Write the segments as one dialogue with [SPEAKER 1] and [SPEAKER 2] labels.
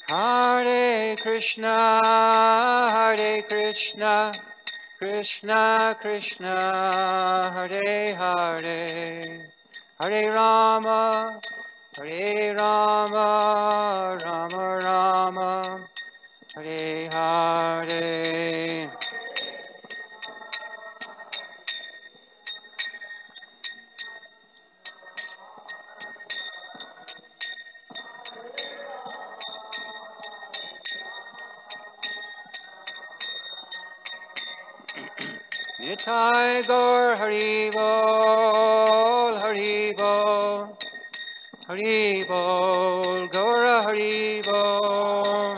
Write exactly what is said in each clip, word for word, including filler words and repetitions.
[SPEAKER 1] Hare Krishna, Hare Krishna, Krishna Krishna, Hare Hare, Hare Rama, Hare Rama, Rama Rama, Hare Hare. Nitai Gaur Hari Bol, Hari Bol, Hari Bol, Gaura Hari Bol.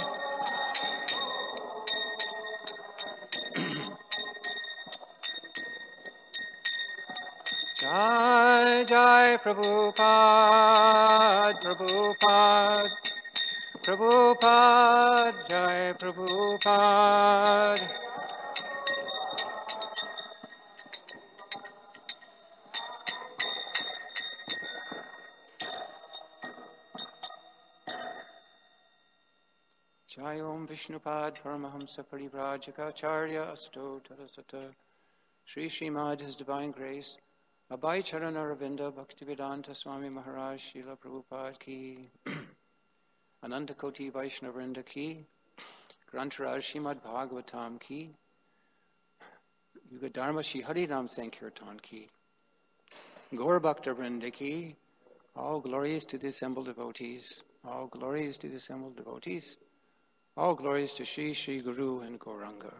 [SPEAKER 1] Jai Jai Prabhupada, Prabhupada, Prabhupada, Jai Prabhupada. Jai Om Vishnupad Paramahamsa Parivrajaka Asto Tarasata Sri Srimad His Divine Grace Abhay Charana Ravinda Bhaktivedanta Swami Maharaj Srila Prabhupada Ki Ananta Koti Vaishnavrinda Ki Grantaraj Srimad Bhagavatam Ki Yuga Dharma Shri Hari Ram Sankirtan Ki Gaur Bhakta Vrinda Ki. All glories to the assembled devotees. All glories to the assembled devotees. All glories to Shri Shri Guru and Gauranga.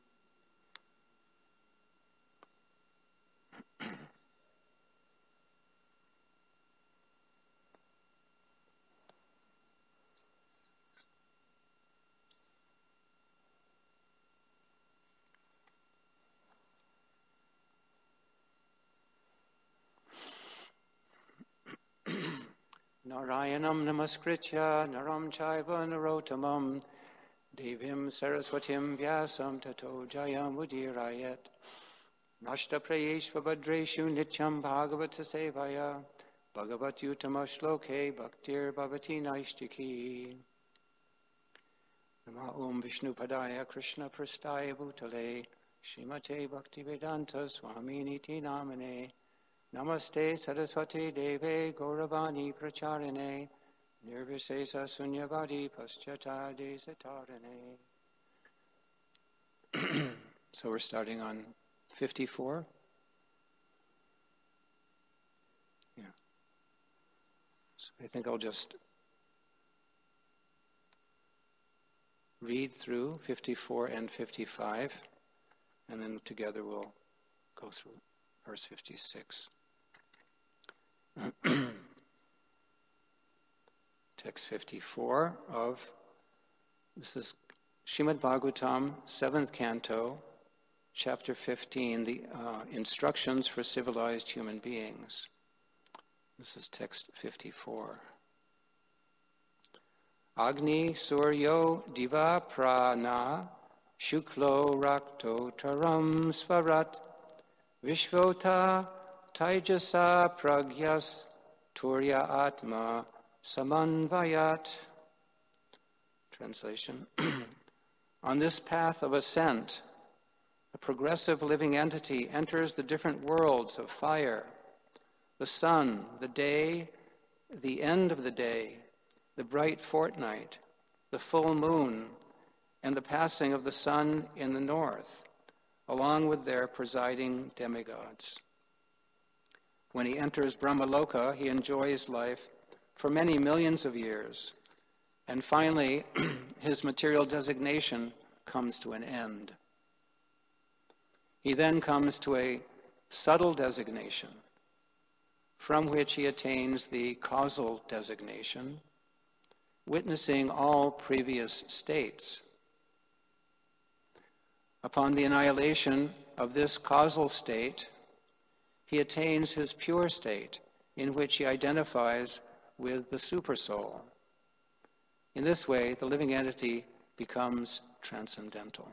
[SPEAKER 1] Narayanam namaskritya naram chaiva narottamam devim saraswatim vyasam tato jayam udirayat nashta prayeshva badreshu nityam bhagavata sevaya bhagavat utama shloke bhaktir bhavati naishtiki Nama Om Vishnu Padaya Krishna Prastaya Bhutale Srimate Bhaktivedanta Swaminiti Namane Namaste Saraswati Deve Gauravani Pracharine Nirvisesa Sunyavadi Paschata Desatarane. So we're starting on fifty-four. Yeah. So I think I'll just read through fifty-four and fifty-five, and then together we'll go through verse fifty-six. Text fifty-four of, this is Srimad Bhagavatam, seventh canto, chapter fifteen, the uh, instructions for civilized human beings. This is text fifty-four. Agni suryo diva prana shuklo rakto taram svarat vishvota taijasa pragyas turya atma samanvayat. Translation. On this path of ascent, a progressive living entity enters the different worlds of fire, the sun, the day, the end of the day, the bright fortnight, the full moon, and the passing of the sun in the north, along with their presiding demigods. When he enters Brahmaloka, he enjoys life for many millions of years, and finally, his material designation comes to an end. He then comes to a subtle designation, from which he attains the causal designation, witnessing all previous states. Upon the annihilation of this causal state, he attains his pure state, in which he identifies with the supersoul. In this way, the living entity becomes transcendental.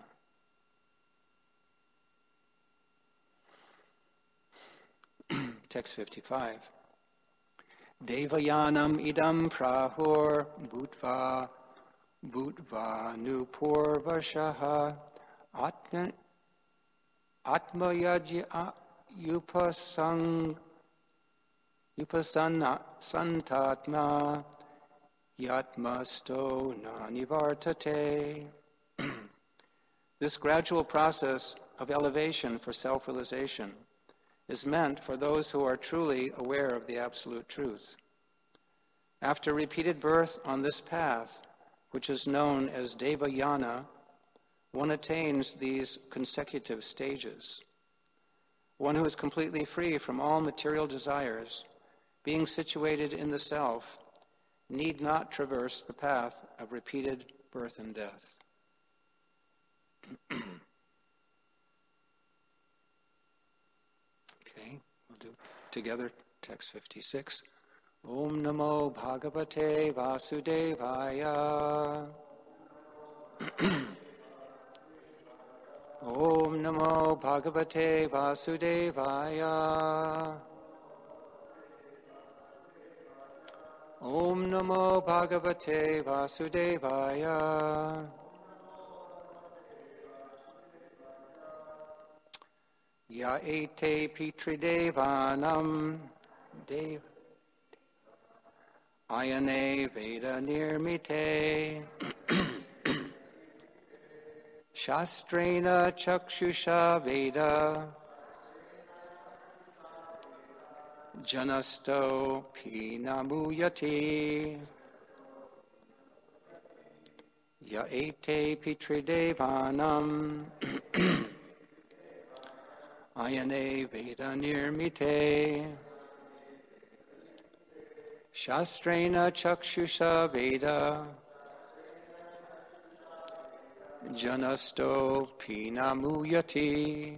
[SPEAKER 1] Text fifty-five. Devayanam idam prahur bhutva Bhutva Nupurvashaha Atma Atmayajya Upasang Upasana Santatma Yatmasto Nanivartate. This gradual process of elevation for self-realization is meant for those who are truly aware of the absolute truth. After repeated birth on this path, which is known as Devayana, one attains these consecutive stages. One who is completely free from all material desires, being situated in the self, need not traverse the path of repeated birth and death. Okay, we'll do together text fifty-six. Om Namo Bhagavate Vasudevaya. Om Namo Bhagavate Vasudevaya. Om Namo Bhagavate Vasudevaya. Ya ete pitridevanam dev ayane veda nirmite shastrena chakshusha veda janasto pinamuyati ya ete pitridevanam ayane veda nirmite shastrena chakshusha veda janasto pinamuyati.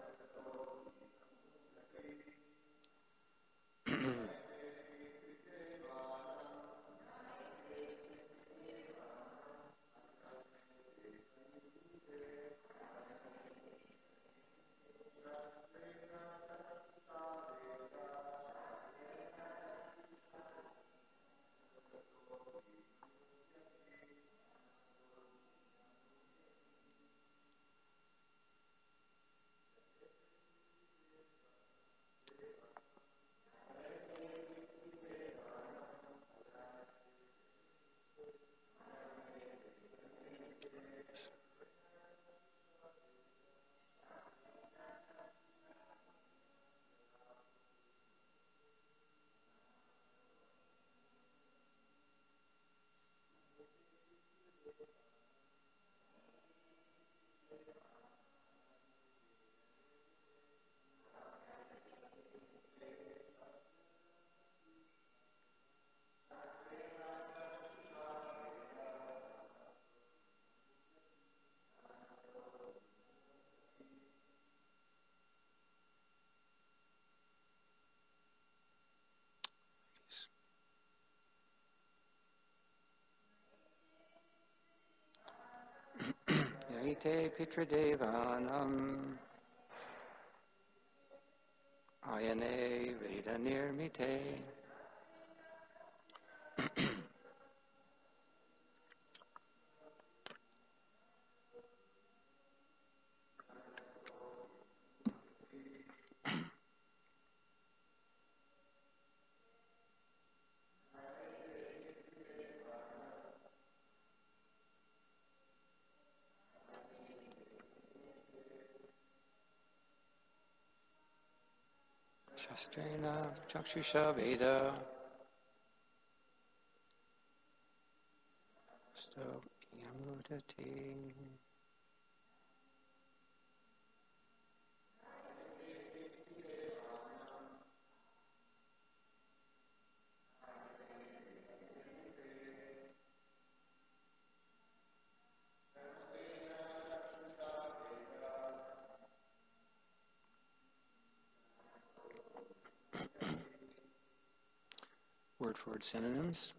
[SPEAKER 1] Yaite pitridevanam ayane veda nirmite. Shastrena chakshusha veda sto yamudati. Word for word synonyms.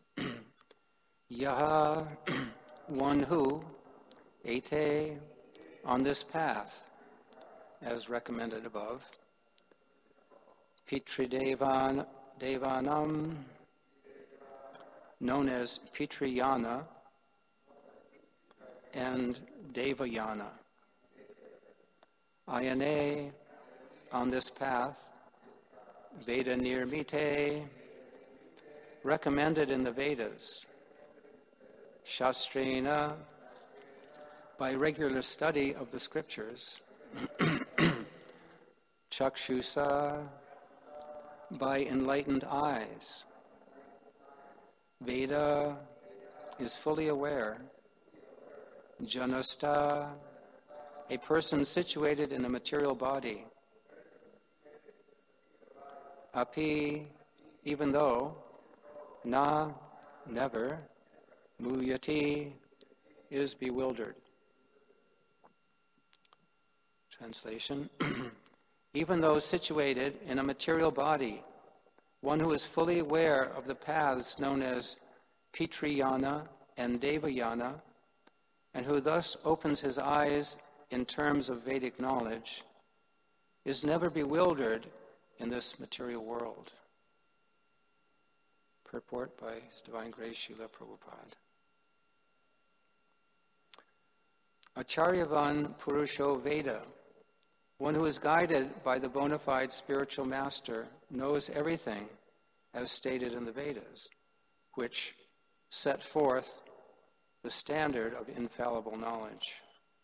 [SPEAKER 1] Yaha, one who, ete, on this path, as recommended above. Pitridevan, devanam, known as Pitriyana, and Devayana. Ayane, on this path, Veda Nirmite, recommended in the Vedas, Shastrena, by regular study of the scriptures, Chakshusa, by enlightened eyes. Veda is fully aware. Janasta, a person situated in a material body. Api, even though, na, never, muyati, is bewildered. Translation. Even though situated in a material body, one who is fully aware of the paths known as Pitriyana and Devayana, and who thus opens his eyes in terms of Vedic knowledge, is never bewildered in this material world. Purport by His Divine Grace Srila Prabhupada. Acharyavan Purusho Veda, one who is guided by the bona fide spiritual master, knows everything as stated in the Vedas, which set forth the standard of infallible knowledge.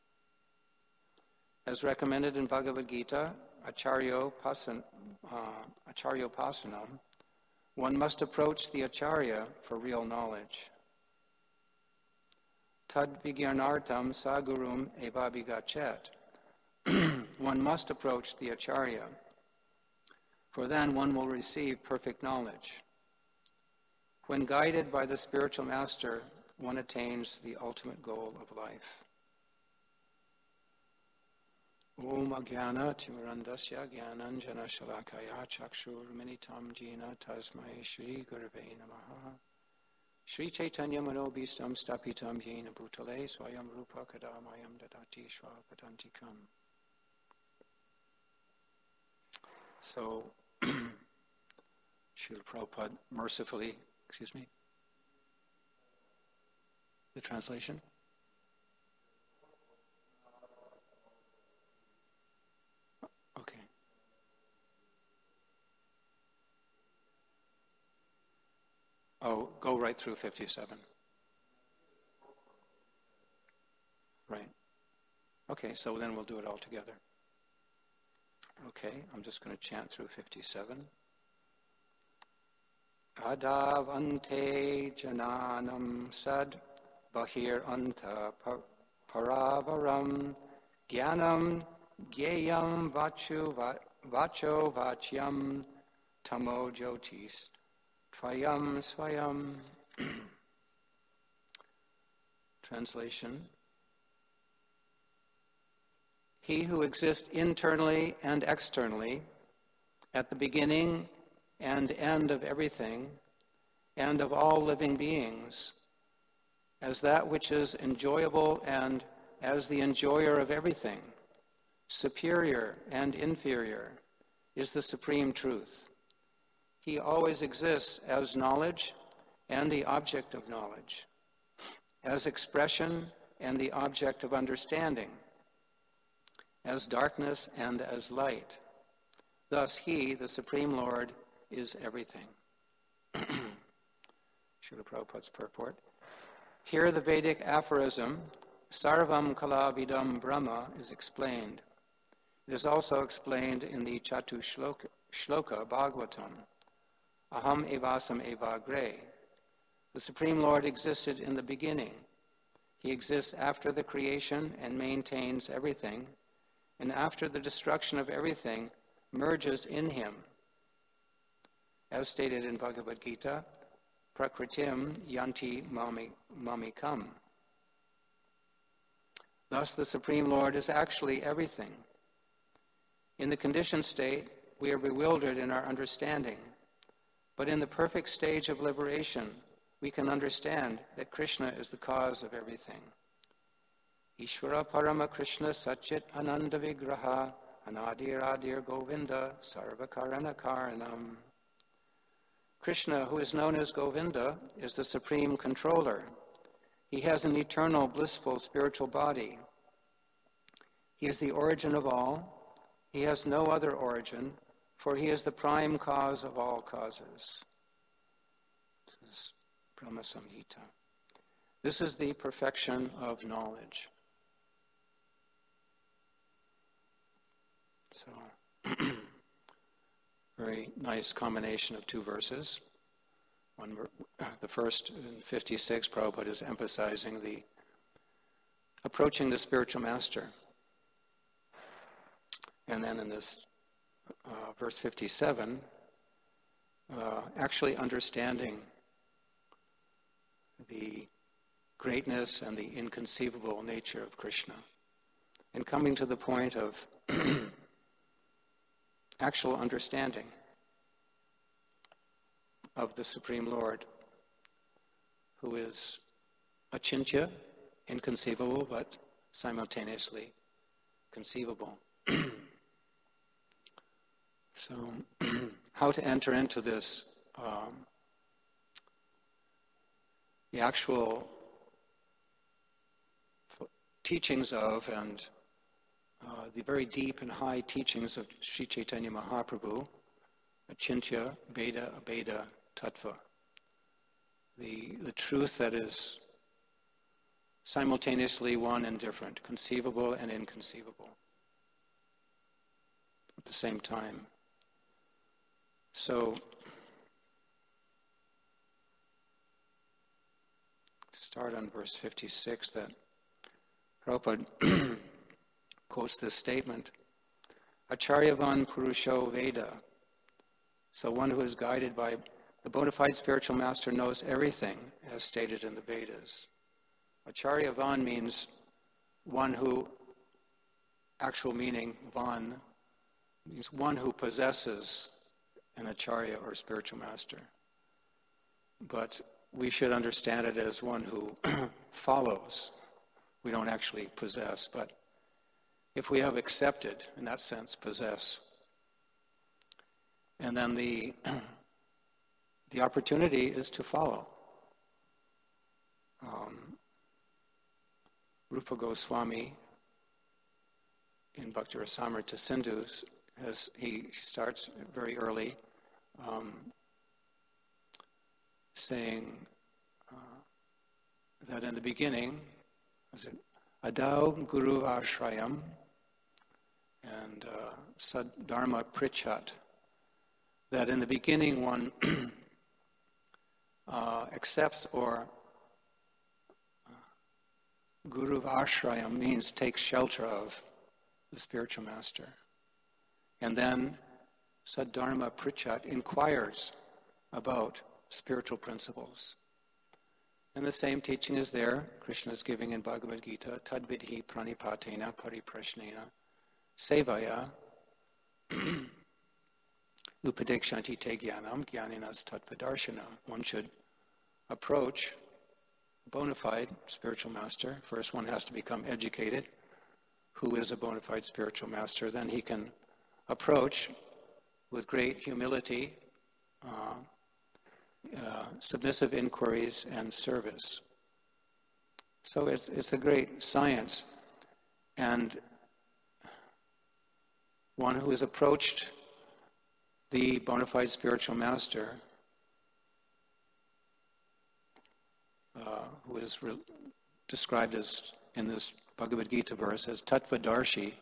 [SPEAKER 1] As recommended in Bhagavad Gita, Acharyopasan, uh, Acharyopasanam, one must approach the Acharya for real knowledge. Tad vigyanartam sagurum evabhigachet. One must approach the Acharya, for then one will receive perfect knowledge. When guided by the spiritual master, one attains the ultimate goal of life. Om Agyana Timirandasya Gyananjana Shalakaya Chakshur Minitam Jina Tasmai Shri Gurave Namaha Shri Chaitanya Manobhistam Stapitam Yena Bhutale Swayam Rupa Kadamayam Dadati Shvapadantikam. So, Srila Prabhupada mercifully, excuse me, the translation? Okay. Oh, go right through fifty-seven. Right. Okay, so then we'll do it all together. Okay, I'm just going to chant through fifty-seven. Adavante jananam sad bahir anta paravaram gyanam gyayam vachu vacho vachyam tamo jyotis tvayam swayam. Translation. He who exists internally and externally, at the beginning and end of everything, and of all living beings, as that which is enjoyable and as the enjoyer of everything, superior and inferior, is the supreme truth. He always exists as knowledge and the object of knowledge, as expression and the object of understanding, as darkness and as light. Thus he, the Supreme Lord, is everything. Srila Prabhupada's purport. Here the Vedic aphorism, Sarvam Kalavidam Brahma, is explained. It is also explained in the Chatu Shloka, Shloka Bhagavatam, Aham Evasam Evagre. The Supreme Lord existed in the beginning. He exists after the creation and maintains everything, and after the destruction of everything, merges in him. As stated in Bhagavad Gita, Prakritim yanti mami, mamikam. Thus the Supreme Lord is actually everything. In the conditioned state, we are bewildered in our understanding, but in the perfect stage of liberation, we can understand that Krishna is the cause of everything. Ishvara Parama Krishna Satchit Ananda Vigraha Anadir Adir Govinda Sarvakarana Karanam. Krishna, who is known as Govinda, is the supreme controller. He has an eternal, blissful, spiritual body. He is the origin of all. He has no other origin, for he is the prime cause of all causes. This is Brahma Samhita. This is the perfection of knowledge. So, very nice combination of two verses. One, the first, in fifty-six, Prabhupada is emphasizing the approaching the spiritual master. And then in this uh, verse fifty-seven, uh, actually understanding the greatness and the inconceivable nature of Krishna, and coming to the point of actual understanding of the Supreme Lord, who is achintya, inconceivable, but simultaneously conceivable. So, how to enter into this, um, the actual teachings of and uh, the very deep and high teachings of Sri Chaitanya Mahaprabhu, Achintya, Veda, Abheda, Tattva. The, the truth that is simultaneously one and different, conceivable and inconceivable at the same time. So, start on verse fifty-six, that Prabhupada quotes this statement, Acharyavan Purusho Veda. So one who is guided by the bona fide spiritual master knows everything, as stated in the Vedas. Acharyavan means one who, actual meaning, van, means one who possesses an acharya or spiritual master. But we should understand it as one who follows. We don't actually possess, but if we have accepted, in that sense, possess. And then the the opportunity is to follow. Um, Rupa Goswami in Bhakti Rasamrita Sindhu, as he starts very early, um, saying uh, that in the beginning, was it Adau Guru Ashrayam and uh, Saddharma Prichat, that in the beginning one uh, accepts, or uh, Guru Ashrayam means takes shelter of the spiritual master. And then Saddharma Prichat inquires about spiritual principles. And the same teaching is there. Krishna is giving in Bhagavad Gita, Tadvidhi pranipatena pariprashnena sevaya upadikshanti te jnanam jnaninas tattvadarshana. One should approach a bona fide spiritual master. First one has to become educated. Who is a bona fide spiritual master? Then he can approach with great humility, uh, uh, submissive inquiries, and service. So it's it's a great science. And one who has approached the bona fide spiritual master, uh, who is re- described as, in this Bhagavad Gita verse, as Tattvadarshi,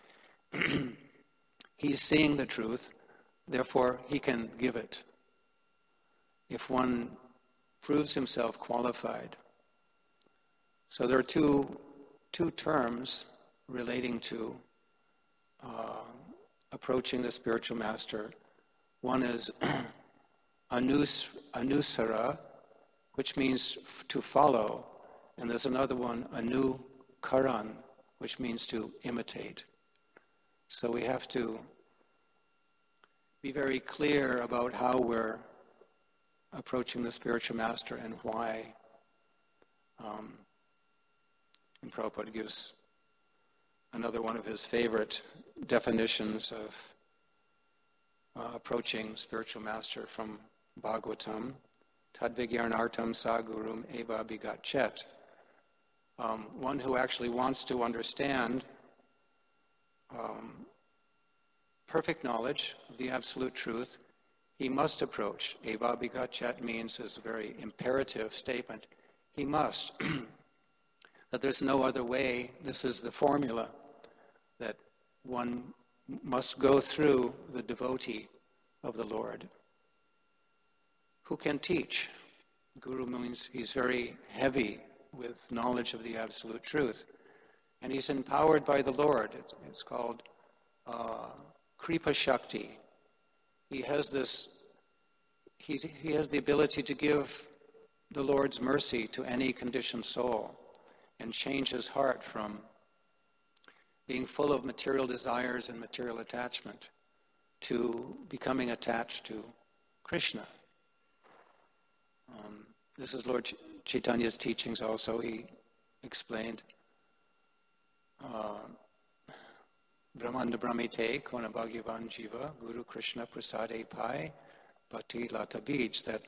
[SPEAKER 1] he's seeing the truth, therefore he can give it. If one proves himself qualified. So there are two two terms relating to uh, approaching the spiritual master. One is anus, anusara, which means to follow, and there's another one, anukaran, which means to imitate. So we have to be very clear about how we're approaching the spiritual master and why. Um, and Prabhupada gives another one of his favorite definitions of uh, approaching spiritual master from Bhagavatam, Tadvigyanartam sa gurum eva bigachet. um, one who actually wants to understand um, perfect knowledge of the absolute truth, he must approach. Eva Bigachat means is a very imperative statement. He must. That there's no other way. This is the formula that one must go through the devotee of the Lord. Who can teach? Guru means he's very heavy with knowledge of the absolute truth. And he's empowered by the Lord. It's, it's called uh, Kripa Shakti. He has this, he's, he has the ability to give the Lord's mercy to any conditioned soul and change his heart from being full of material desires and material attachment to becoming attached to Krishna. Um, this is Lord Ch- Chaitanya's teachings also. He explained uh, Brahmanda Brahmite Kona Bhagavan Jiva Guru Krishna Prasade Pai Bhakti Lata Bij, that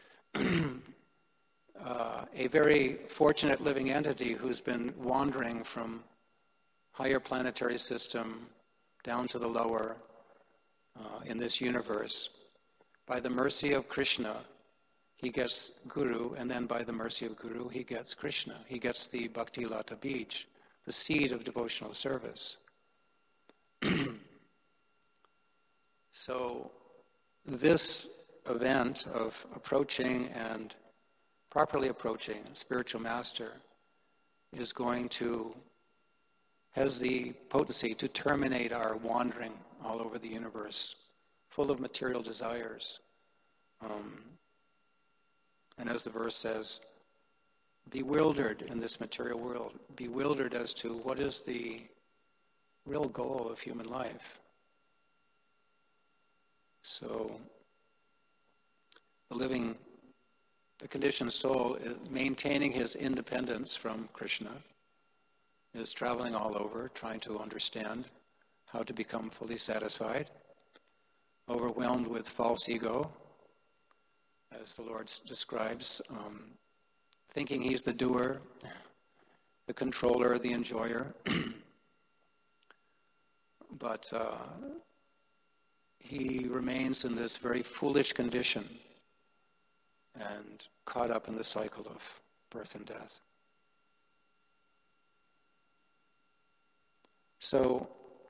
[SPEAKER 1] uh, a very fortunate living entity who's been wandering from higher planetary system down to the lower uh, in this universe, by the mercy of Krishna, he gets Guru, and then by the mercy of Guru, he gets Krishna. He gets the Bhakti Lata Bij, the seed of devotional service. So this event of approaching and properly approaching a spiritual master is going to, has the potency to terminate our wandering all over the universe, full of material desires. Um, and as the verse says, bewildered in this material world, bewildered as to what is the real goal of human life. So the living, the conditioned soul is maintaining his independence from Krishna, is traveling all over, trying to understand how to become fully satisfied, overwhelmed with false ego, as the Lord describes, um, thinking he's the doer, the controller, the enjoyer. But uh, he remains in this very foolish condition and caught up in the cycle of birth and death. So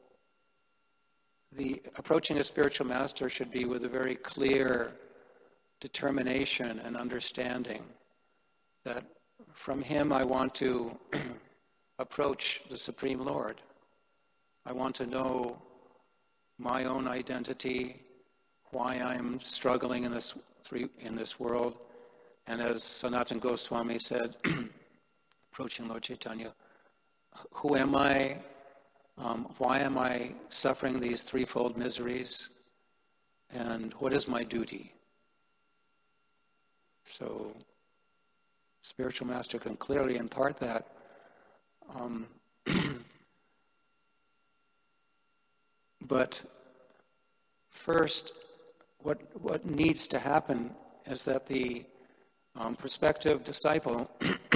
[SPEAKER 1] the approaching a spiritual master should be with a very clear determination and understanding that from him I want to approach the Supreme Lord. I want to know my own identity, why I'm struggling in this three, in this world. And as Sanatana Goswami said, approaching Lord Chaitanya, who am I? Um, why am I suffering these threefold miseries? And what is my duty? So, spiritual master can clearly impart that. Um, but first, what what needs to happen is that the um, prospective disciple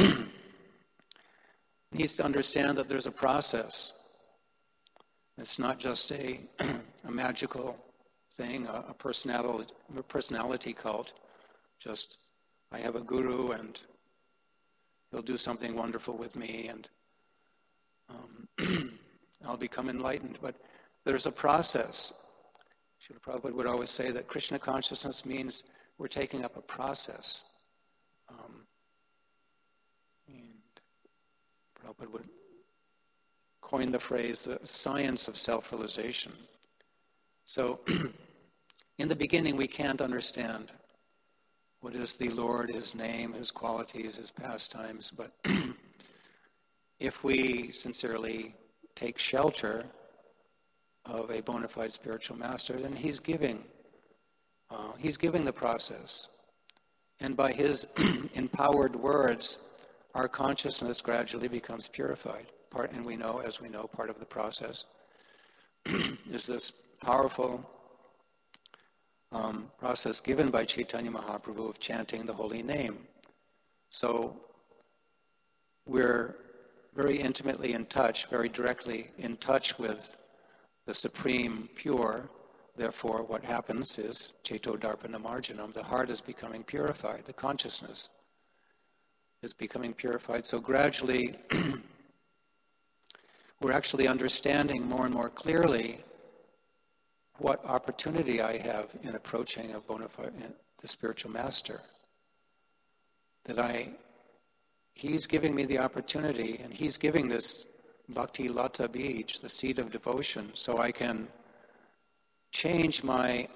[SPEAKER 1] needs to understand that there's a process. It's not just a, a magical thing, a, a personality, a personality cult. Just, I have a guru and he'll do something wonderful with me and um, I'll become enlightened. But there's a process. Srila Prabhupada would always say that Krishna consciousness means we're taking up a process. Um, and Prabhupada would coin the phrase, the science of self-realization. So, in the beginning, we can't understand what is the Lord, His name, His qualities, His pastimes, but if we sincerely take shelter of a bona fide spiritual master, then He's giving, uh, He's giving the process. And by His empowered words, our consciousness gradually becomes purified. Part, and we know, as we know, part of the process is this powerful um, process given by Chaitanya Mahaprabhu of chanting the holy name. So we're very intimately in touch, very directly in touch with the Supreme Pure. Therefore, what happens is Ceto Darpana Marjanam, the heart is becoming purified, the consciousness is becoming purified. So gradually, we're actually understanding more and more clearly what opportunity I have in approaching a bona fide, the spiritual master. That I, he's giving me the opportunity, and he's giving this Bhakti Lata Bij, the seed of devotion, so I can change my,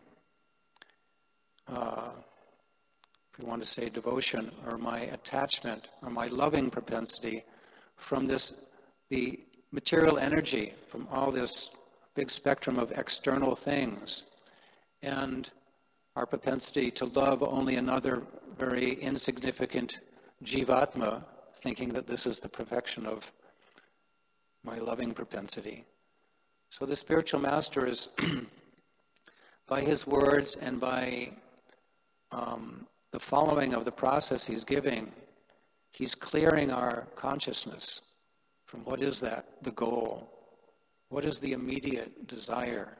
[SPEAKER 1] uh, if we want to say devotion, or my attachment, or my loving propensity from this, the material energy, from all this big spectrum of external things, and our propensity to love only another very insignificant jivatma, thinking that this is the perfection of my loving propensity. So the spiritual master is, by his words and by um, the following of the process he's giving, he's clearing our consciousness from what is that, the goal, what is the immediate desire.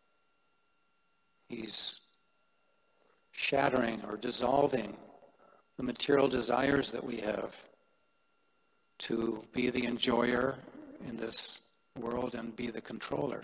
[SPEAKER 1] He's shattering or dissolving the material desires that we have to be the enjoyer in this world and be the controller.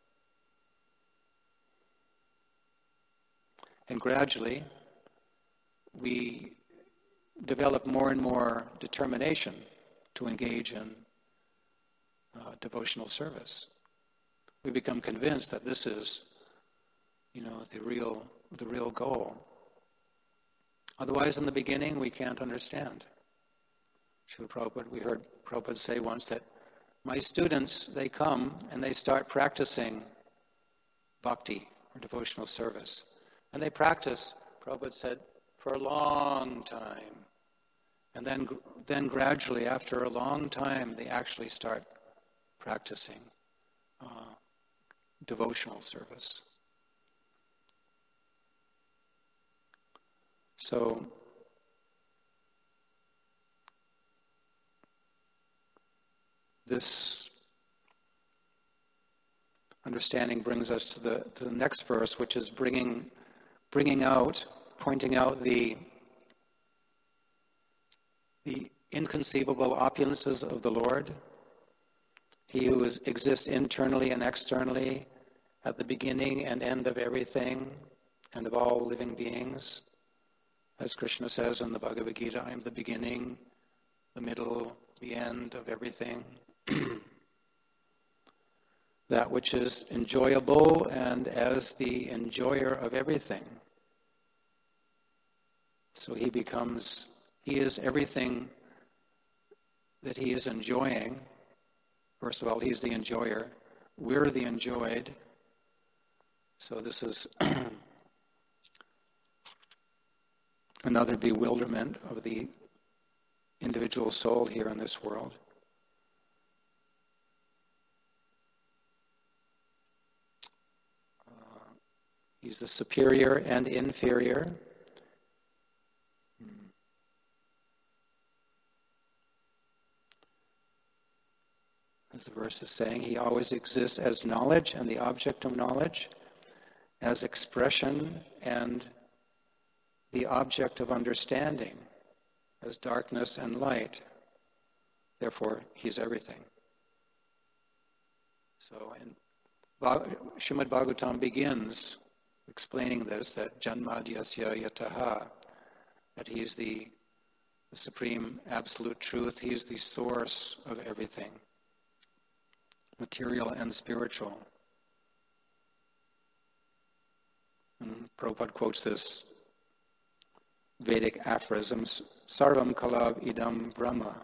[SPEAKER 1] And gradually, we develop more and more determination to engage in uh, devotional service. We become convinced that this is, you know, the real the real goal. Otherwise, in the beginning, we can't understand. Srila Prabhupada, we heard Prabhupada say once that my students, they come and they start practicing bhakti, or devotional service. And they practice, Prabhupada said, for a long time. And then, then gradually, after a long time, they actually start practicing uh, devotional service. So, this understanding brings us to the to the next verse, which is bringing bringing out, pointing out the the inconceivable opulences of the Lord. He who is, exists internally and externally, at the beginning and end of everything, and of all living beings. As Krishna says in the Bhagavad Gita, I am the beginning, the middle, the end of everything. That which is enjoyable, and as the enjoyer of everything. So he becomes, he is everything that he is enjoying. First of all, he's the enjoyer. We're the enjoyed. So this is another bewilderment of the individual soul here in this world. Uh, he's the superior and inferior. As the verse is saying, he always exists as knowledge and the object of knowledge, as expression and the object of understanding, as darkness and light. Therefore, he's everything. So, in Srimad Bhagavatam begins explaining this, that Janmadyasya Yataha, that he's the, the supreme absolute truth, he's the source of everything, material and spiritual. And Prabhupada quotes this Vedic aphorism, Sarvam Kalav Idam Brahma,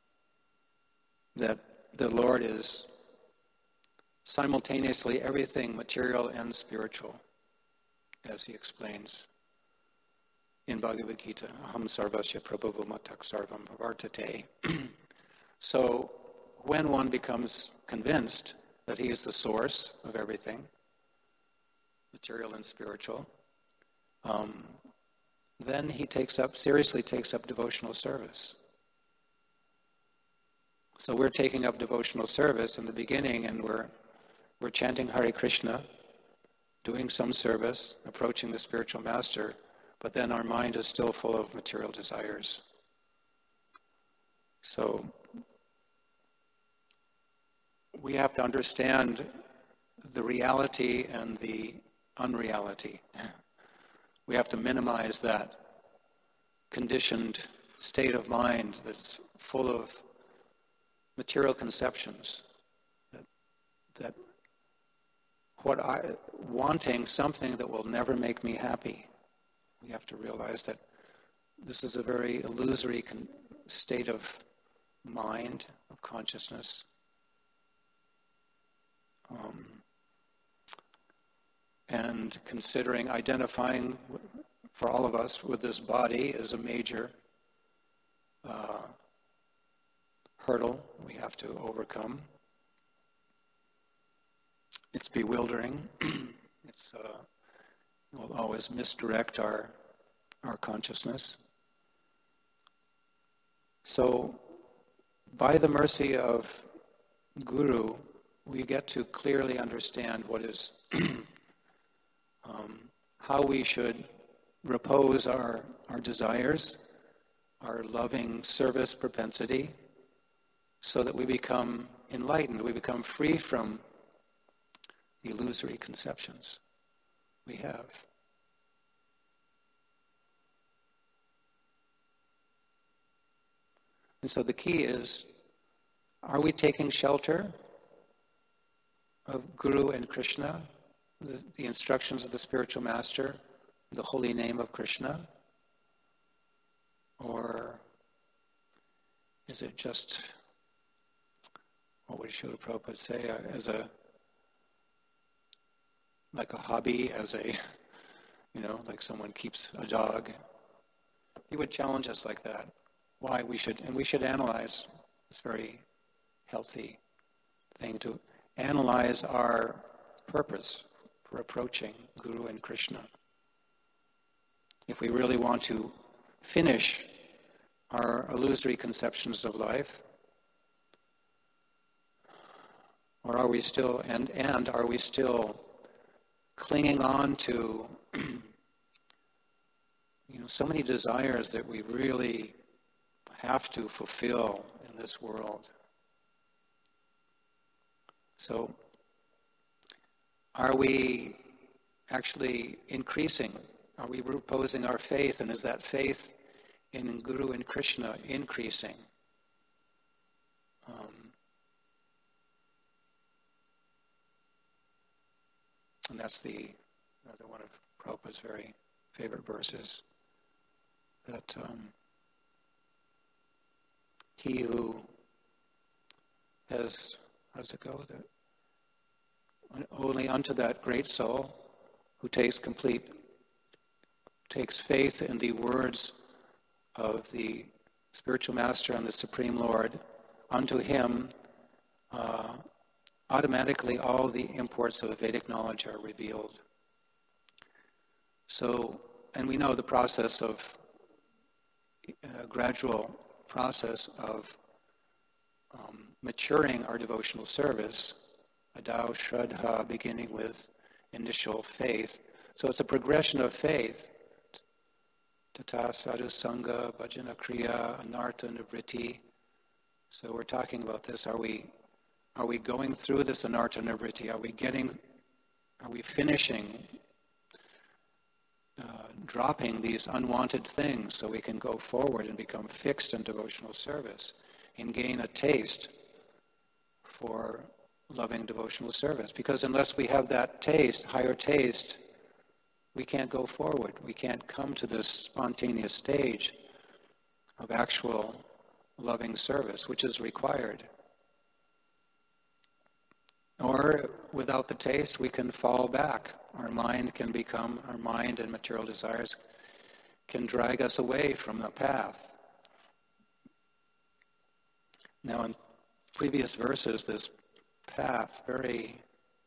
[SPEAKER 1] that the Lord is simultaneously everything material and spiritual, as he explains in Bhagavad Gita, Aham Sarvasya Prabhavo Matak Sarvam Pravartate. So when one becomes convinced that he is the source of everything, material and spiritual, um, then he takes up, seriously takes up devotional service. So we're taking up devotional service in the beginning, and we're we're chanting Hare Krishna, doing some service, approaching the spiritual master, but then our mind is still full of material desires. So we have to understand the reality and the unreality. We have to minimize that conditioned state of mind that's full of material conceptions. That, that what I wanting something that will never make me happy. We have to realize that this is a very illusory con- state of mind, of consciousness. Um, and considering, identifying for all of us with this body as a major uh, hurdle we have to overcome. It's bewildering. It's uh, will always misdirect our our consciousness. So, by the mercy of Guru, we get to clearly understand what is um, how we should repose our, our desires, our loving service propensity, so that we become enlightened, we become free from the illusory conceptions we have. And so the key is, are we taking shelter of Guru and Krishna, the, the instructions of the spiritual master, the holy name of Krishna? Or is it just, what would Srila Prabhupada say, uh, as a, like a hobby, as a, you know, like someone keeps a dog? He would challenge us like that. Why we should, and we should analyze, it's very healthy thing to analyze our purpose for approaching Guru and Krishna. If we really want to finish our illusory conceptions of life, or are we still, and, and are we still clinging on to, you know, so many desires that we really have to fulfill in this world? So, are we actually increasing? Are we reposing our faith? And is that faith in Guru and Krishna increasing? Um, and that's the another one of Prabhupada's very favorite verses. That um, he who has, how does it go? That only unto that great soul who takes complete, takes faith in the words of the spiritual master and the Supreme Lord, unto him uh, automatically all the imports of Vedic knowledge are revealed. So, and we know the process of, uh, gradual process of um, maturing our devotional service, adau shraddha, beginning with initial faith. So it's a progression of faith. Tata sadhu sangha, bhajana kriya, anartha nivritti. So we're talking about this. Are we are we going through this anartha nivritti? Are we getting, are we finishing, uh, dropping these unwanted things so we can go forward and become fixed in devotional service and gain a taste for loving devotional service? Because unless we have that taste, higher taste, we can't go forward. We can't come to this spontaneous stage of actual loving service, which is required. Or without the taste, we can fall back. Our mind can become, our mind and material desires can drag us away from the path. Now, in previous verses, this path, very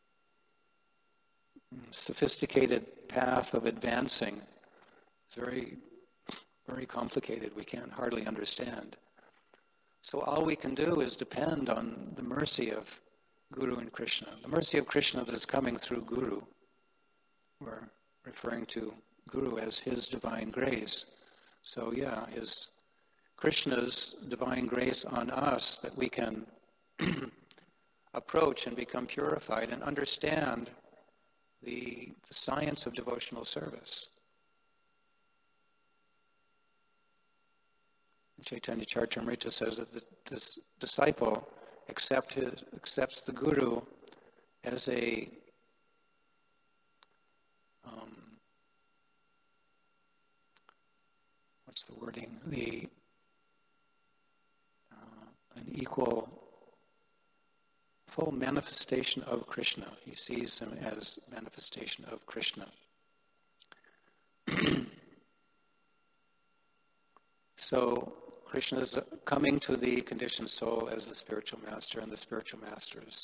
[SPEAKER 1] sophisticated path of advancing, is very, very complicated. We can't hardly understand. So all we can do is depend on the mercy of Guru and Krishna. The mercy of Krishna that is coming through Guru. We're referring to Guru as his divine grace. So yeah, his Krishna's divine grace on us that we can approach and become purified and understand the, the science of devotional service. Chaitanya Charitamrita says that the, this disciple accept his, accepts the Guru as a um, what's the wording? The uh, an equal, full manifestation of Krishna. He sees him as manifestation of Krishna. So Krishna is coming to the conditioned soul as the spiritual master, and the spiritual master is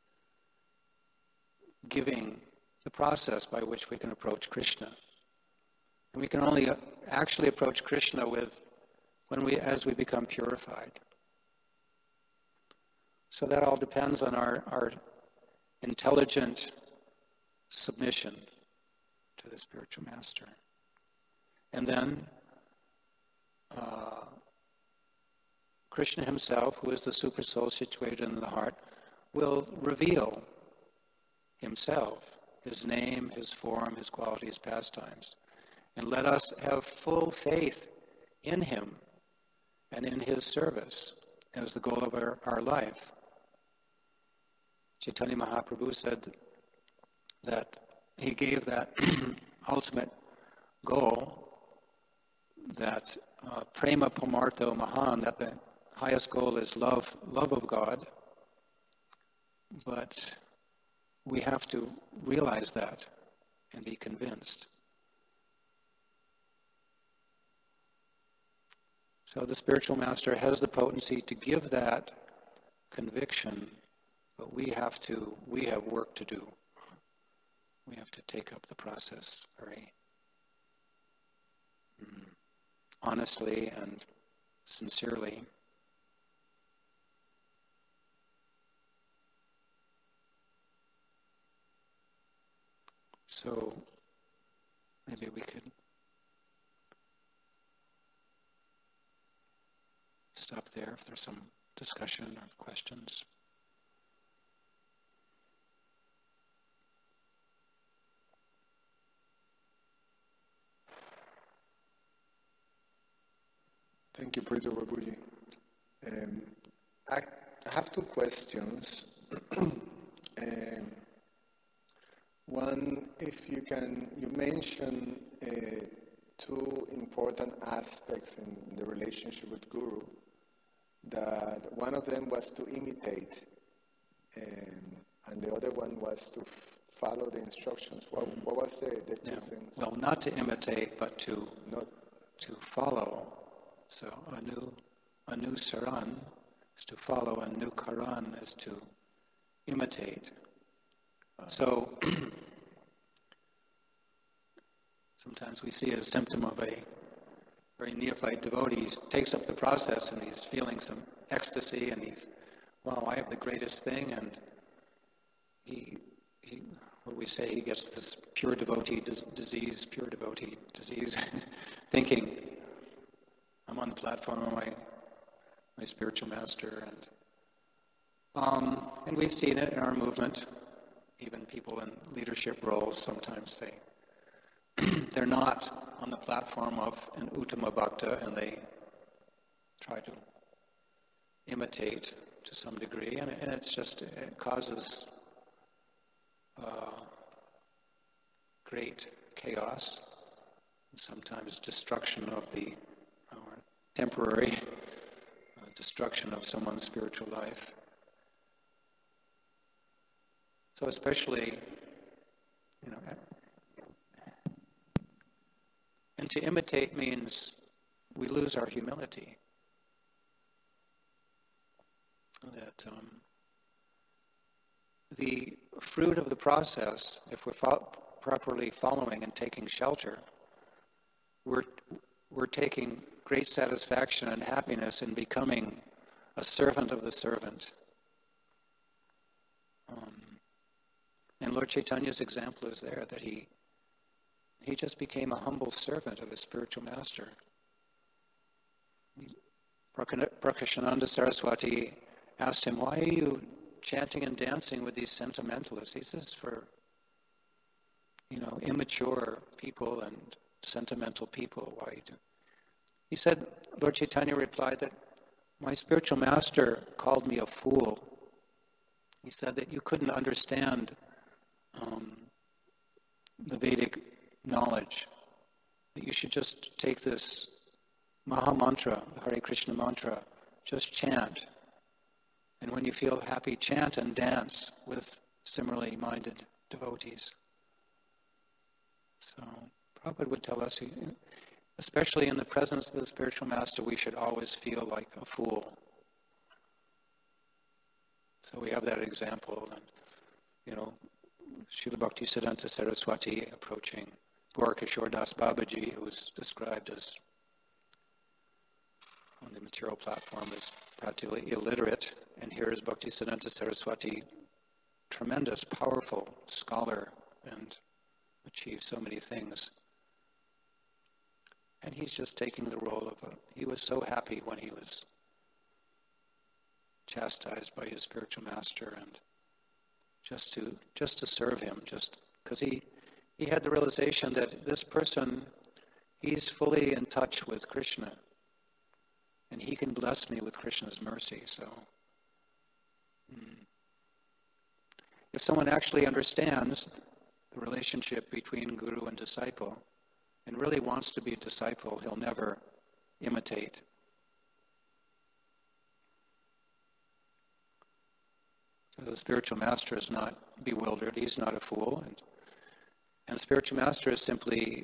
[SPEAKER 1] giving the process by which we can approach Krishna. And we can only actually approach Krishna with when we, as we become purified. So that all depends on our, our intelligent submission to the spiritual master. And then uh, Krishna himself, who is the super soul situated in the heart, will reveal himself, his name, his form, his qualities, pastimes, and let us have full faith in him and in his service as the goal of our, our life. Chaitanya Mahaprabhu said that he gave that ultimate goal, that uh, prema pumarto mahan, that the highest goal is love, love of God, but we have to realize that and be convinced. So the spiritual master has the potency to give that conviction, but we have to, we have work to do. We have to take up the process very mm, honestly and sincerely. So maybe we could stop there if there's some discussion or questions.
[SPEAKER 2] Thank you, Prito Babuji. Um, I have two questions. um, one, if you can, you mentioned uh, two important aspects in the relationship with Guru. That one of them was to imitate, um, and the other one was to f- follow the instructions. What, what was the, the two
[SPEAKER 1] Yeah.
[SPEAKER 2] things?
[SPEAKER 1] Well, not to imitate, but to
[SPEAKER 2] Not
[SPEAKER 1] to follow. So anu anu saran is to follow, and anu karan is to imitate. So sometimes we see a symptom of a very neophyte devotee. He takes up the process and he's feeling some ecstasy, and he's, wow, I have the greatest thing, and he, he what we say, he gets this pure devotee dis- disease, pure devotee disease, thinking, I'm on the platform of my my spiritual master, and um, and we've seen it in our movement. Even people in leadership roles, sometimes they they're not on the platform of an Uttama Bhakta, and they try to imitate to some degree, and, and it's just, it causes uh, great chaos, and sometimes destruction of the, or temporary uh, destruction of someone's spiritual life. So especially, you know, and to imitate means we lose our humility. That um, the fruit of the process, if we're fo- properly following and taking shelter, we're we're taking great satisfaction and happiness in becoming a servant of the servant. Um, and Lord Chaitanya's example is there, that he he just became a humble servant of his spiritual master. Prakashananda Saraswati asked him, why are you chanting and dancing with these sentimentalists? He says, for, you know, immature people and sentimental people, why you do? He said, Lord Chaitanya replied that my spiritual master called me a fool. He said that you couldn't understand um, the Vedic knowledge, that you should just take this Maha Mantra, the Hare Krishna mantra, just chant. And when you feel happy, chant and dance with similarly minded devotees. So Prabhupada would tell us, especially in the presence of the spiritual master, we should always feel like a fool. So we have that example, and you know, Srila Bhaktisiddhanta Saraswati approaching Gaura Das Babaji, who was described as on the material platform as practically illiterate, and here is Bhaktisiddhanta Saraswati, tremendous, powerful scholar, and achieved so many things. And he's just taking the role of a, he was so happy when he was chastised by his spiritual master, and just to just to serve him, just because he he had the realization that this person, he's fully in touch with Krishna, and he can bless me with Krishna's mercy. So hmm. if someone actually understands the relationship between guru and disciple and really wants to be a disciple, he'll never imitate. The spiritual master is not bewildered, he's not a fool. And, and the spiritual master is simply,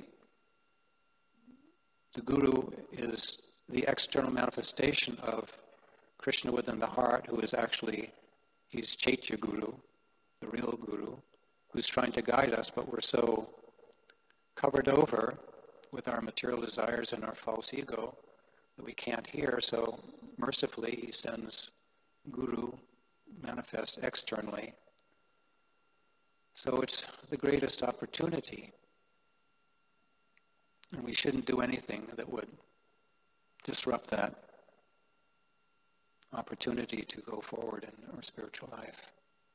[SPEAKER 1] the guru is the external manifestation of Krishna within the heart, who is actually, he's Chaitya Guru, the real guru, who's trying to guide us, but we're so covered over with our material desires and our false ego that we can't hear. So mercifully he sends guru manifest externally. So it's the greatest opportunity. And we shouldn't do anything that would disrupt that opportunity to go forward in our spiritual life.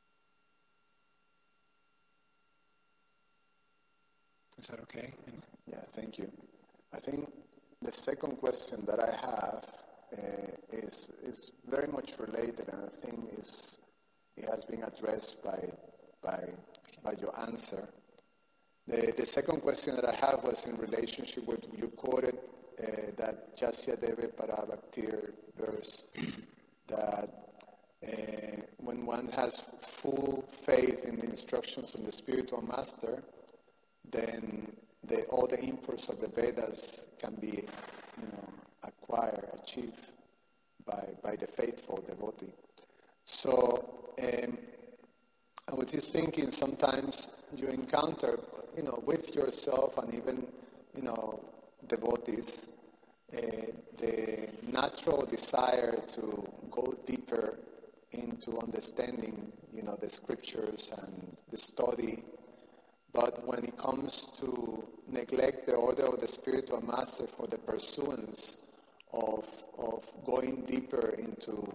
[SPEAKER 1] Is that okay?
[SPEAKER 2] Yeah, thank you. I think the second question that I have uh, is is very much related, and I think is it has been addressed by by by your answer. The the second question that I have was in relationship with you quoted uh, that Jasya Deve Parabhaktir verse that uh, when one has full faith in the instructions of the spiritual master, then the, all the impulse of the Vedas can be, you know, acquired, achieved by by the faithful devotee. So um, I was just thinking, sometimes you encounter, you know, with yourself and even, you know, devotees, uh, the natural desire to go deeper into understanding, you know, the scriptures and the study. But when it comes to neglect the order of the spiritual master for the pursuance of of going deeper into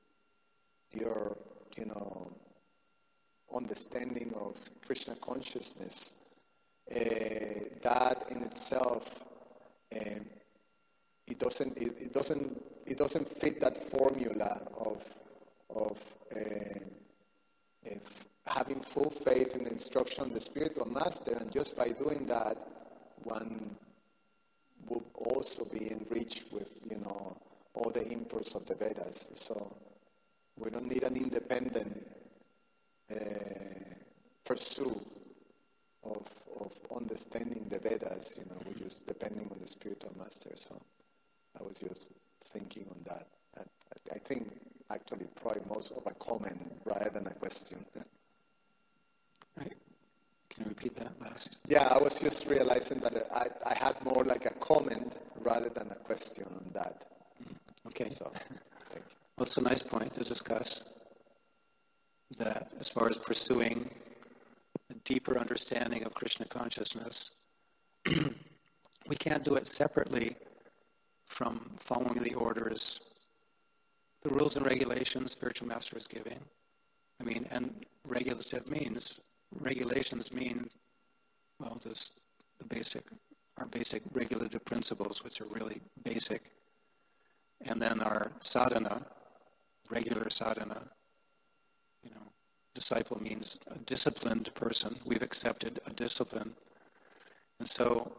[SPEAKER 2] your, you know, understanding of Krishna consciousness, uh, that in itself, uh, it doesn't it, it doesn't it doesn't fit that formula of of uh, if having full faith in the instruction of the spiritual master, and just by doing that, one will also be enriched with, you know, all the impulse of the Vedas. So we don't need an independent uh, pursuit of of understanding the Vedas. You know, we're just depending on the spiritual master. So I was just thinking on that. I, I think actually probably most of a comment rather than a question.
[SPEAKER 1] Right. Can you repeat that last?
[SPEAKER 2] Yeah, I was just realizing that I, I had more like a comment rather than a question on that.
[SPEAKER 1] Mm, okay.
[SPEAKER 2] So, thank you.
[SPEAKER 1] Well, it's a nice point to discuss that as far as pursuing a deeper understanding of Krishna consciousness, we can't do it separately from following the orders, the rules and regulations spiritual master is giving. I mean, and regulative means, regulations mean, well, this, the basic, our basic regulative principles, which are really basic. And then our sadhana, regular sadhana, you know, disciple means a disciplined person. We've accepted a discipline. And so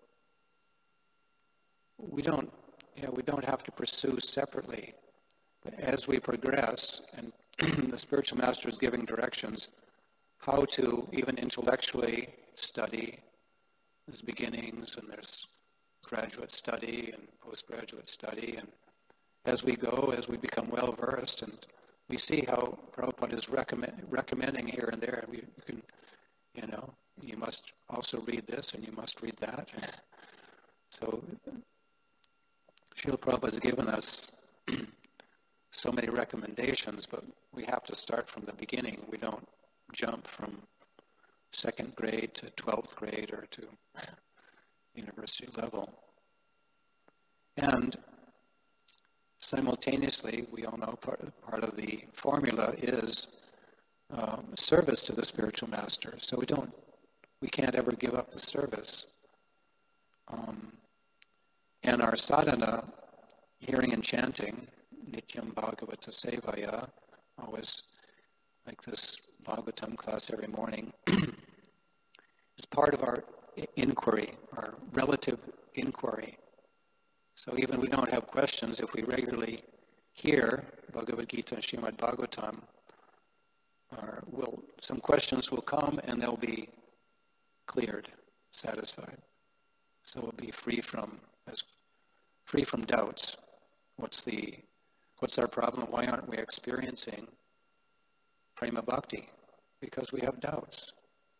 [SPEAKER 1] we don't, yeah, we don't have to pursue separately. But as we progress, and the spiritual master is giving directions, how to even intellectually study. There's beginnings and there's graduate study and postgraduate study. And as we go, as we become well-versed, and we see how Prabhupada is recommend, recommending here and there, we you can, you know, you must also read this and you must read that. So Srila Prabhupada has given us so many recommendations, but we have to start from the beginning. We don't jump from second grade to twelfth grade or to university level. And simultaneously, we all know part of, part of the formula is um, service to the spiritual master. So we don't, we can't ever give up the service. Um, and our sadhana, hearing and chanting, Nityam Bhagavata Sevaya, always like this Bhagavatam class every morning, is part of our inquiry, our relative inquiry. So even we don't have questions, if we regularly hear Bhagavad Gita and Srimad Bhagavatam, our, will, some questions will come and they'll be cleared, satisfied. So we'll be free from as free from doubts. What's the what's our problem? Why aren't we experiencing prema bhakti? Because we have doubts.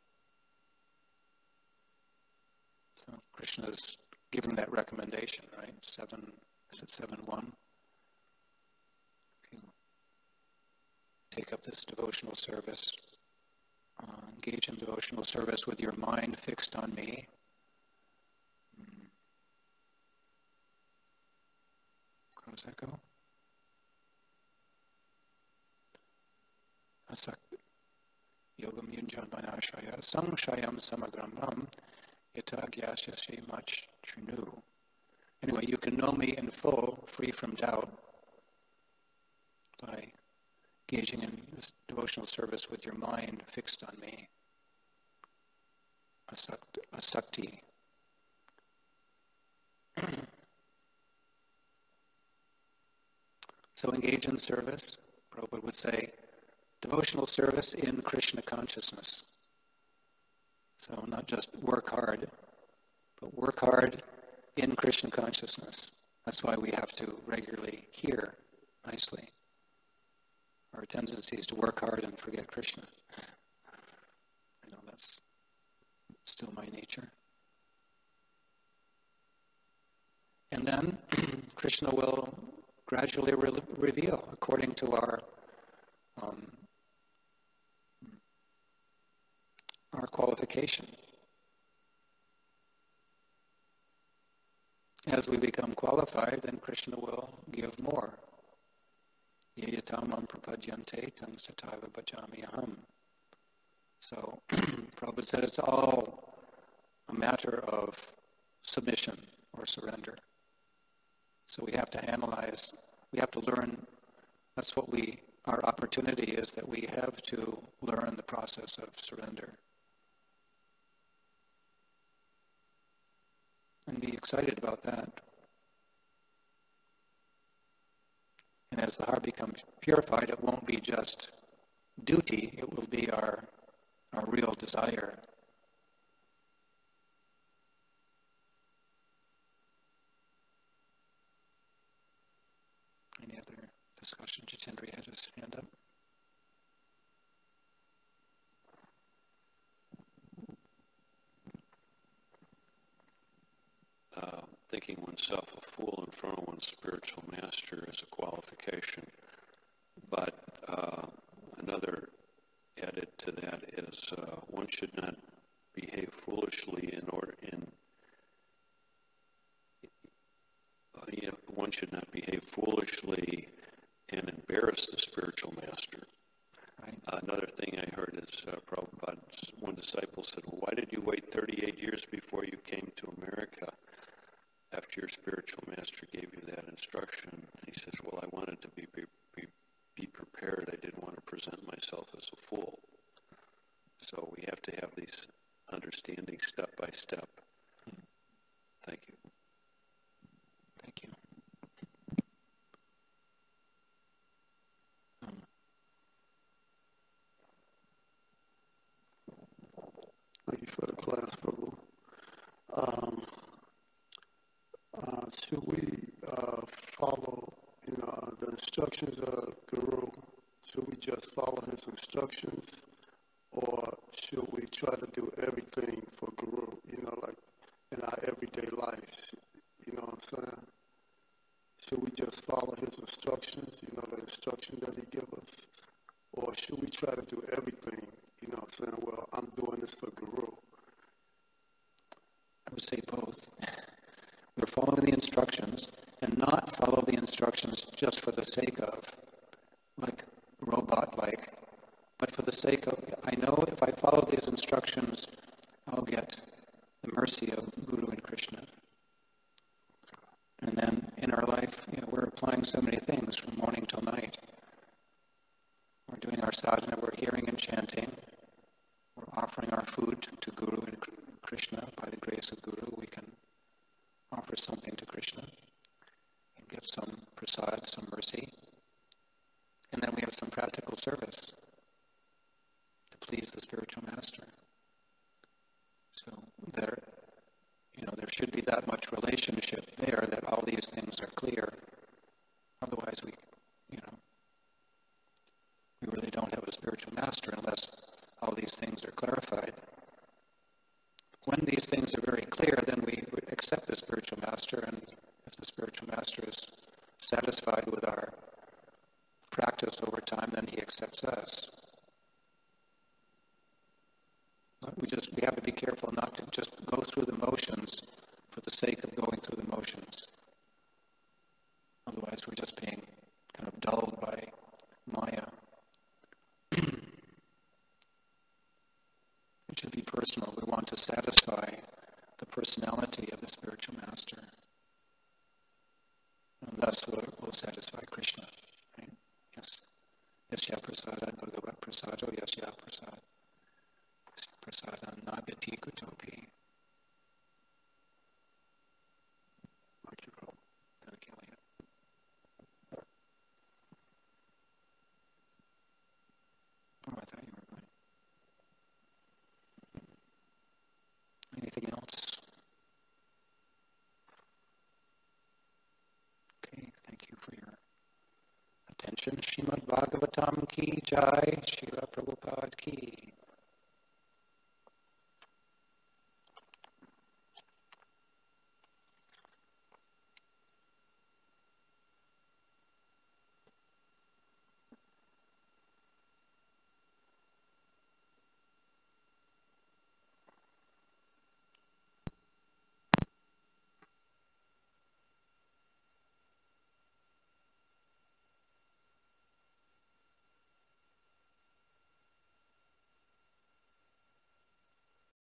[SPEAKER 1] So Krishna is giving that recommendation, right? Seven, is it seven one? If you take up this devotional service, uh, engage in devotional service with your mind fixed on me. Hmm. How does that go? Asak yogam yunjan vanashaya samshayam samagramam yata gyasyashi mach trinu. Anyway, you can know me in full, free from doubt, by engaging in this devotional service with your mind fixed on me. Asakt, asakti. So engage in service. Prabhupada would say, devotional service in Krishna consciousness. So not just work hard, but work hard in Krishna consciousness. That's why we have to regularly hear nicely. Our tendency is to work hard and forget Krishna. I know that's still my nature. And then Krishna will gradually re- reveal according to our um, our qualification. As we become qualified, then Krishna will give more. Yayatamam prapadyante tang sataiva bhajami aham. So Prabhupada said it's all a matter of submission or surrender. So we have to analyze, we have to learn, that's what we, our opportunity is, that we have to learn the process of surrender. And be excited about that. And as the heart becomes purified, it won't be just duty, it will be our, our real desire. Any other discussion? Jitendra had his hand up.
[SPEAKER 3] Uh, thinking oneself a fool in front of one's spiritual master is a qualification. but uh, another added to that is uh, one should not behave foolishly in order in uh, you know, one should not behave foolishly and embarrass the spiritual master.
[SPEAKER 1] Right.
[SPEAKER 3] Uh, another thing I heard is uh, Prabhupada, one disciple said, well, why did you wait thirty-eight years before you came to America after your spiritual master gave you that instruction? And he says, well, I wanted to be, be, be prepared. I didn't want to present myself as a fool. So we have to have these understandings step by step.
[SPEAKER 1] Hmm.
[SPEAKER 3] Thank you.
[SPEAKER 1] Thank you. Um,
[SPEAKER 4] Thank you for the class, Prabhu. Um, uh, should we uh, follow, you know, the instructions of Guru? Should we just follow his instructions, or should we try to do everything for Guru? You know, like in our everyday lives. You know what I'm saying? Should we just follow his instructions? You know, the instruction that he gives us, or should we try to do everything? You know what I'm saying? Well, I'm doing this for Guru.
[SPEAKER 1] I would say both. We're following the instructions and not follow the instructions just for the sake of, like robot-like, but for the sake of, I know if I follow these instructions, I'll get the mercy of Guru and Krishna. And then in our life, you know, we're applying so many things from morning till night. We're doing our sadhana, we're hearing and chanting, we're offering our food to Guru and Krishna. By the grace of Guru, we can offer something to Krishna and get some prasad, some mercy. And then we have some practical service to please the spiritual master. So there, you know, there should be that much relationship there that all these things are clear. Otherwise, we, you know, we really don't have a spiritual master unless all these things are clarified. When these things are very clear, then we would accept the spiritual master, and if the spiritual master is satisfied with our practice over time, then he accepts us. But we just we have to be careful not to just go through the motions for the sake of going through the motions. Otherwise, we're just being kind of dulled by Maya. It should be personal. We want to satisfy the personality of the spiritual master. And thus we'll, we'll satisfy Krishna. Right? Yes. Yasya prasada bhagavat prasado yasya prasad. Prasada nagati kutopi.
[SPEAKER 4] Thank you, Prabhu.
[SPEAKER 1] Okay, Leah. Oh, I thought you were going. Anything else? Okay, thank you for your attention. Srimad Bhagavatam ki jai, Srila Prabhupada ki.